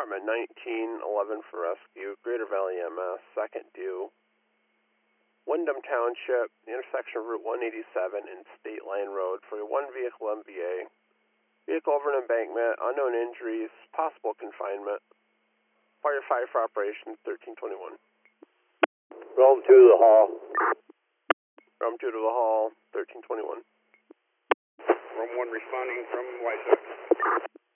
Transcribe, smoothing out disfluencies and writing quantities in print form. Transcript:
Department 1911 for rescue. Greater Valley EMS, second due. Wyndham Township, the intersection of Route 187 and State Line Road for one vehicle MVA. Vehicle over an embankment, unknown injuries, possible confinement. Fire 5 for operation 1321. Rome 2 to the hall. Rome 2 to the hall, 1321. Rome 1 responding from White Sox.